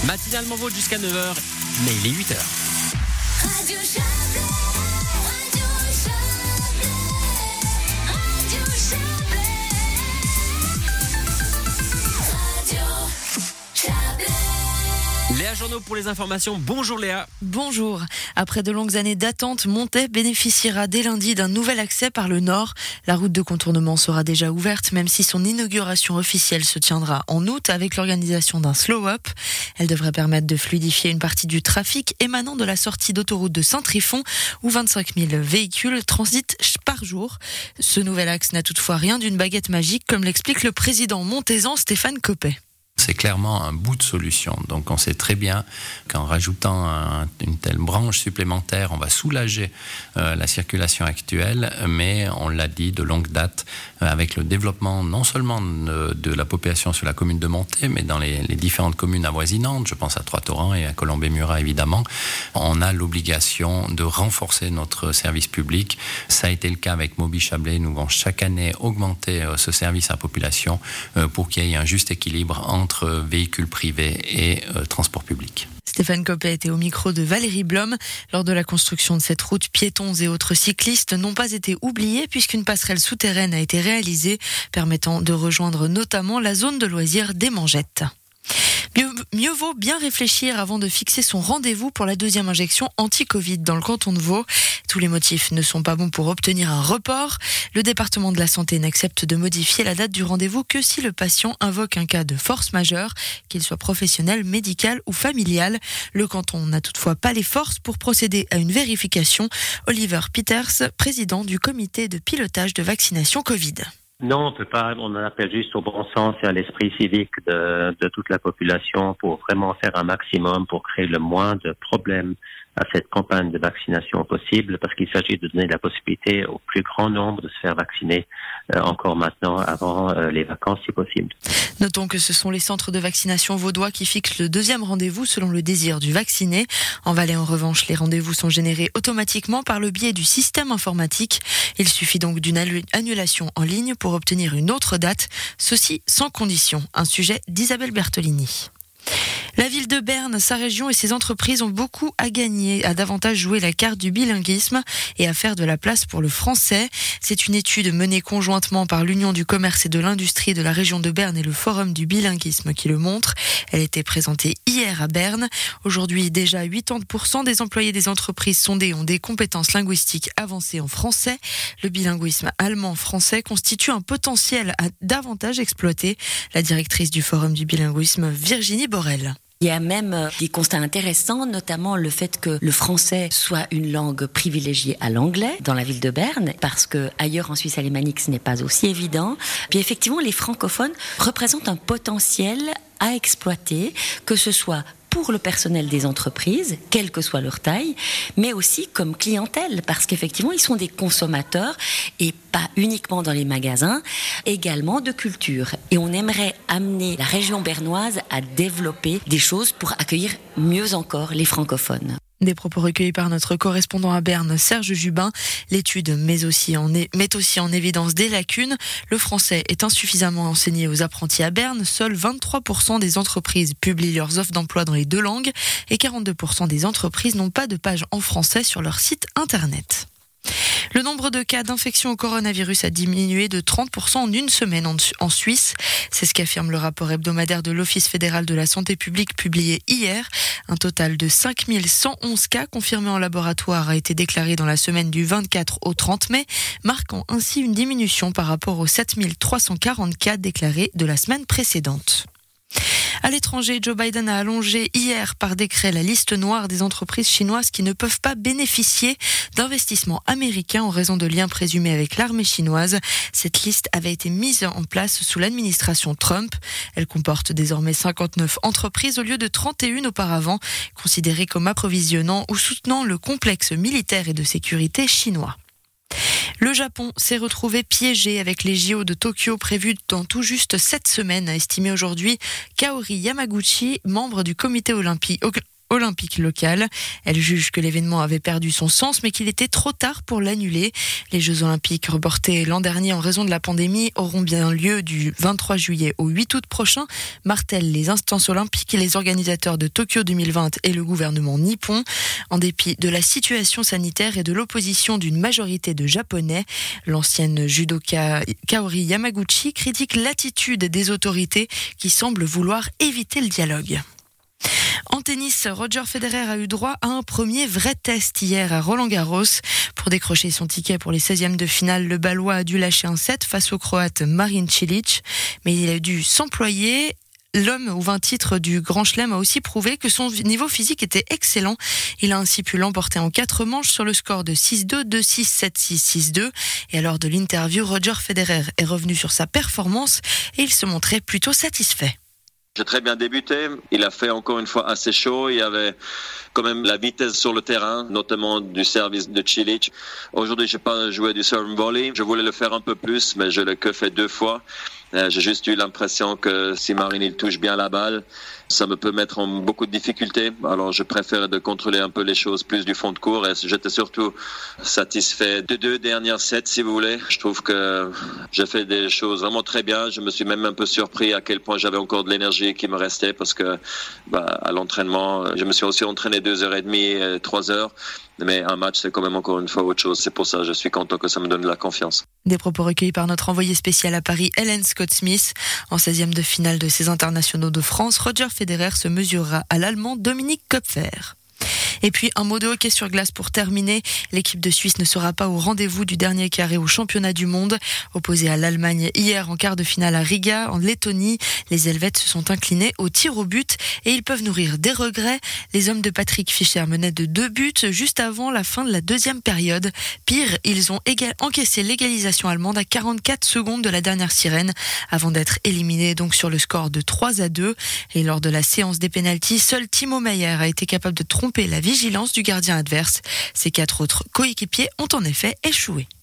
Matinalement vôtre jusqu'à 9h, mais il est 8h. Radio Chablais, Radio Chablais, Radio Chablais, Radio Chablais. Léa Journaux pour les informations. Bonjour Léa. Bonjour. Après de longues années d'attente, Montaix bénéficiera dès lundi d'un nouvel accès par le nord. La route de contournement sera déjà ouverte, même si son inauguration officielle se tiendra en août avec l'organisation d'un slow-up. Elle devrait permettre de fluidifier une partie du trafic émanant de la sortie d'autoroute de Saint-Trifon, où 25 000 véhicules transitent par jour. Ce nouvel axe n'a toutefois rien d'une baguette magique, comme l'explique le président montaisan Stéphane Copet. C'est clairement un bout de solution. Donc on sait très bien qu'en rajoutant une telle branche supplémentaire, on va soulager la circulation actuelle, mais on l'a dit de longue date, avec le développement non seulement de la population sur la commune de Montaix, mais dans les différentes communes avoisinantes, je pense à Trois-Torrents et à Colombey-Murat évidemment, on a l'obligation de renforcer notre service public. Ça a été le cas avec Moby Chablais. Nous allons chaque année augmenter ce service à la population pour qu'il y ait un juste équilibre entre véhicules privés et transport public. Stéphane Copet était au micro de Valérie Blom. Lors de la construction de cette route, piétons et autres cyclistes n'ont pas été oubliés puisqu'une passerelle souterraine a été réalisée permettant de rejoindre notamment la zone de loisirs des Mangettes. Mieux vaut bien réfléchir avant de fixer son rendez-vous pour la deuxième injection anti-Covid dans le canton de Vaud. Tous les motifs ne sont pas bons pour obtenir un report. Le département de la santé n'accepte de modifier la date du rendez-vous que si le patient invoque un cas de force majeure, qu'il soit professionnel, médical ou familial. Le canton n'a toutefois pas les forces pour procéder à une vérification. Oliver Peters, président du comité de pilotage de vaccination Covid. Non, on peut pas. On en appelle juste au bon sens et à l'esprit civique de toute la population pour vraiment faire un maximum pour créer le moins de problèmes à cette campagne de vaccination possible, parce qu'il s'agit de donner la possibilité au plus grand nombre de se faire vacciner encore maintenant, avant les vacances si possible. Notons que ce sont les centres de vaccination vaudois qui fixent le deuxième rendez-vous selon le désir du vacciné. En Valais, en revanche, les rendez-vous sont générés automatiquement par le biais du système informatique. Il suffit donc d'une annulation en ligne pour obtenir une autre date, ceci sans condition. Un sujet d'Isabelle Bertolini. La ville de Berne, sa région et ses entreprises ont beaucoup à gagner, à davantage jouer la carte du bilinguisme et à faire de la place pour le français. C'est une étude menée conjointement par l'Union du commerce et de l'industrie de la région de Berne et le Forum du bilinguisme qui le montre. Elle était présentée hier à Berne. Aujourd'hui, déjà 80% des employés des entreprises sondées ont des compétences linguistiques avancées en français. Le bilinguisme allemand-français constitue un potentiel à davantage exploiter. La directrice du Forum du bilinguisme, Virginie Borel. Il y a même des constats intéressants, notamment le fait que le français soit une langue privilégiée à l'anglais dans la ville de Berne, parce que ailleurs en Suisse alémanique ce n'est pas aussi évident. Puis effectivement, les francophones représentent un potentiel à exploiter, que ce soit pour le personnel des entreprises, quelle que soit leur taille, mais aussi comme clientèle, parce qu'effectivement, ils sont des consommateurs, et pas uniquement dans les magasins, également de culture. Et on aimerait amener la région bernoise à développer des choses pour accueillir mieux encore les francophones. Des propos recueillis par notre correspondant à Berne, Serge Jubin. L'étude met aussi en évidence des lacunes. Le français est insuffisamment enseigné aux apprentis à Berne. Seuls 23% des entreprises publient leurs offres d'emploi dans les deux langues et 42% des entreprises n'ont pas de page en français sur leur site internet. Le nombre de cas d'infection au coronavirus a diminué de 30% en une semaine en Suisse. C'est ce qu'affirme le rapport hebdomadaire de l'Office fédéral de la santé publique publié hier. Un total de 5111 cas confirmés en laboratoire a été déclaré dans la semaine du 24 au 30 mai, marquant ainsi une diminution par rapport aux 7340 cas déclarés de la semaine précédente. À l'étranger, Joe Biden a allongé hier par décret la liste noire des entreprises chinoises qui ne peuvent pas bénéficier d'investissements américains en raison de liens présumés avec l'armée chinoise. Cette liste avait été mise en place sous l'administration Trump. Elle comporte désormais 59 entreprises au lieu de 31 auparavant, considérées comme approvisionnant ou soutenant le complexe militaire et de sécurité chinois. Le Japon s'est retrouvé piégé avec les JO de Tokyo prévus dans tout juste 7 semaines, a estimé aujourd'hui Kaori Yamaguchi, membre du comité olympique olympique local. Elle juge que l'événement avait perdu son sens, mais qu'il était trop tard pour l'annuler. Les Jeux olympiques reportés l'an dernier en raison de la pandémie auront bien lieu du 23 juillet au 8 août prochain, martèlent les instances olympiques et les organisateurs de Tokyo 2020 et le gouvernement nippon. En dépit de la situation sanitaire et de l'opposition d'une majorité de Japonais, l'ancienne judoka Kaori Yamaguchi critique l'attitude des autorités qui semblent vouloir éviter le dialogue. En tennis, Roger Federer a eu droit à un premier vrai test hier à Roland-Garros. Pour décrocher son ticket pour les 16e de finale, le Balois a dû lâcher un set face au Croate Marin Cilic, mais il a dû s'employer. L'homme aux 20 titres du Grand Chelem a aussi prouvé que son niveau physique était excellent. Il a ainsi pu l'emporter en 4 manches sur le score de 6-2, 2-6, 7-6, 6-2. Et lors de l'interview, Roger Federer est revenu sur sa performance et il se montrait plutôt satisfait. J'ai très bien débuté. Il a fait encore une fois assez chaud. Il y avait quand même la vitesse sur le terrain, notamment du service de Cilic. Aujourd'hui, j'ai pas joué du serve volley. Je voulais le faire un peu plus, mais je l'ai que fait 2 fois. J'ai juste eu l'impression que si Marin il touche bien la balle, ça me peut mettre en beaucoup de difficultés. Alors je préfère de contrôler un peu les choses plus du fond de court. Et j'étais surtout satisfait des 2 dernières sets, si vous voulez. Je trouve que j'ai fait des choses vraiment très bien. Je me suis même un peu surpris à quel point j'avais encore de l'énergie qui me restait parce que à l'entraînement, je me suis aussi entraîné 2h30, 3h. Mais un match, c'est quand même encore une fois autre chose. C'est pour ça que je suis content que ça me donne de la confiance. Des propos recueillis par notre envoyé spécial à Paris, Helen Scott-Smith. En 16e de finale de ces internationaux de France, Roger Federer se mesurera à l'Allemand Dominique Kopfer. Et puis un mot de hockey sur glace pour terminer. L'équipe de Suisse ne sera pas au rendez-vous du dernier carré au championnat du monde. Opposée à l'Allemagne hier en quart de finale à Riga, en Lettonie, les Helvètes se sont inclinés au tir au but et ils peuvent nourrir des regrets. Les hommes de Patrick Fischer menaient de 2 buts juste avant la fin de la 2e période. Pire, ils ont encaissé l'égalisation allemande à 44 secondes de la dernière sirène avant d'être éliminés donc sur le score de 3-2. Et lors de la séance des pénaltys, seul Timo Meier a été capable de tromper la vigilance du gardien adverse. Ses 4 autres coéquipiers ont en effet échoué.